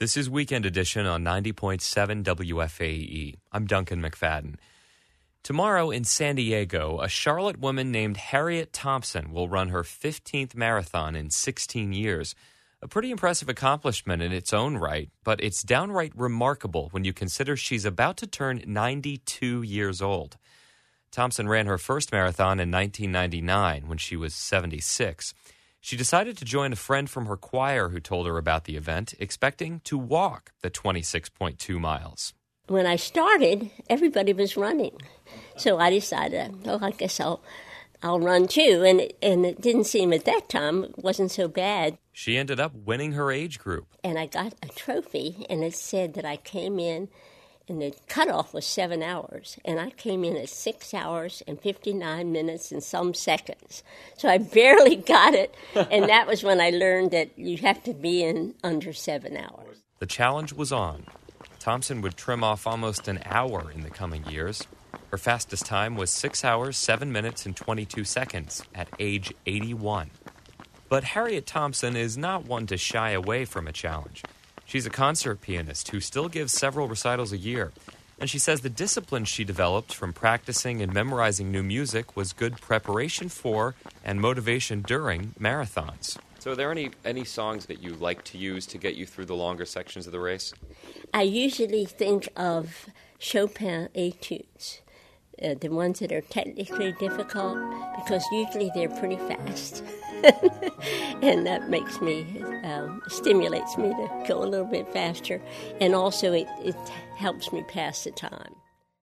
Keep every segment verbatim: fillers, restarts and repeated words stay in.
This is Weekend Edition on ninety point seven W F A E. I'm Duncan McFadden. Tomorrow in San Diego, a Charlotte woman named Harriet Thompson will run her fifteenth marathon in sixteen years. A pretty impressive accomplishment in its own right, but it's downright remarkable when you consider she's about to turn ninety-two years old. Thompson ran her first marathon in nineteen ninety-nine when she was seventy-six. She decided to join a friend from her choir who told her about the event, expecting to walk the twenty-six point two miles. When I started, everybody was running. So I decided, oh, I guess I'll I'll run too. And it, and it didn't seem at that time, it wasn't so bad. She ended up winning her age group. And I got a trophy, and it said that I came in, and the cutoff was seven hours. And I came in at six hours and fifty-nine minutes and some seconds. So I barely got it. And that was when I learned that you have to be in under seven hours. The challenge was on. Thompson would trim off almost an hour in the coming years. Her fastest time was six hours, seven minutes, and twenty-two seconds at age eighty-one. But Harriet Thompson is not one to shy away from a challenge. She's a concert pianist who still gives several recitals a year. And she says the discipline she developed from practicing and memorizing new music was good preparation for and motivation during marathons. So are there any, any songs that you like to use to get you through the longer sections of the race? I usually think of Chopin etudes, uh, the ones that are technically difficult, because usually they're pretty fast. And that makes me, um, stimulates me to go a little bit faster. And also it, it helps me pass the time.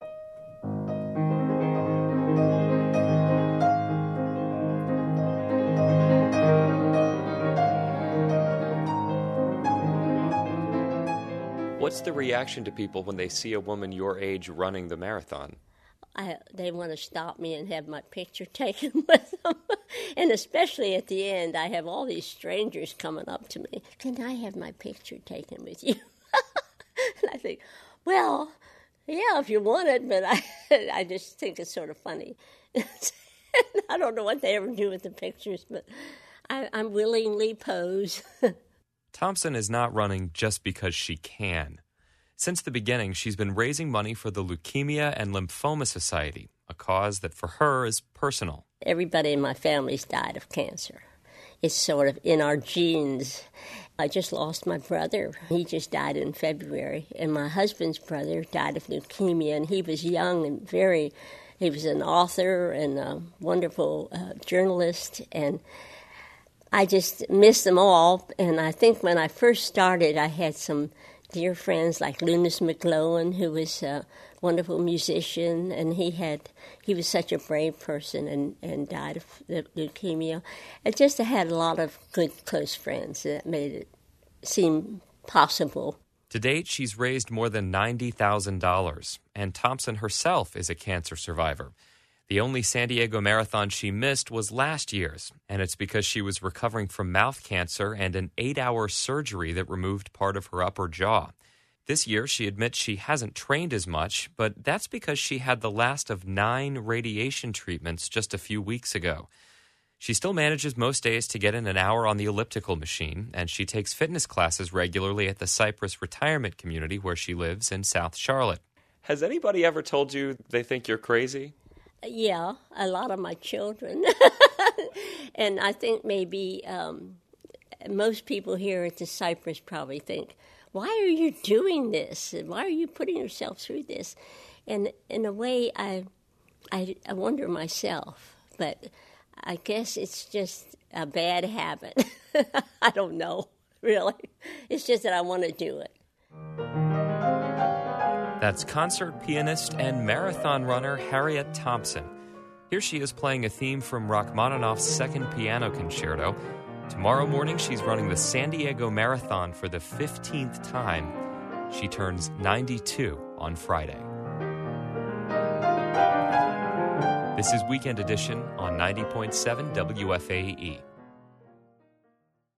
What's the reaction to people when they see a woman your age running the marathon? I, they want to stop me and have my picture taken with them. And especially at the end, I have all these strangers coming up to me. Can I have my picture taken with you? And I think, well, yeah, if you want it, but I, I just think it's sort of funny. I don't know what they ever do with the pictures, but I, I'm willingly pose. Thompson is not running just because she can. Since the beginning, she's been raising money for the Leukemia and Lymphoma Society, a cause that for her is personal. Everybody in my family's died of cancer. It's sort of in our genes. I just lost my brother. He just died in February. And my husband's brother died of leukemia, and he was young and very, he was an author and a wonderful uh, journalist. And I just miss them all. And I think when I first started, I had some dear friends like Lunas McGlowan, who was a wonderful musician, and he had he was such a brave person and, and died of the leukemia. And just I had a lot of good, close friends that made it seem possible. To date, she's raised more than ninety thousand dollars, and Thompson herself is a cancer survivor. The only San Diego marathon she missed was last year's, and it's because she was recovering from mouth cancer and an eight-hour surgery that removed part of her upper jaw. This year, she admits she hasn't trained as much, but that's because she had the last of nine radiation treatments just a few weeks ago. She still manages most days to get in an hour on the elliptical machine, and she takes fitness classes regularly at the Cypress Retirement Community where she lives in South Charlotte. Has anybody ever told you they think you're crazy? Yeah, a lot of my children. And I think maybe um, most people here at the Cypress probably think, why are you doing this? Why are you putting yourself through this? And in a way, I, I, I wonder myself, but I guess it's just a bad habit. I don't know, really. It's just that I want to do it. That's concert pianist and marathon runner Harriet Thompson. Here she is playing a theme from Rachmaninoff's Second Piano Concerto. Tomorrow morning, she's running the San Diego Marathon for the fifteenth time. She turns ninety-two on Friday. This is Weekend Edition on ninety point seven W F A E.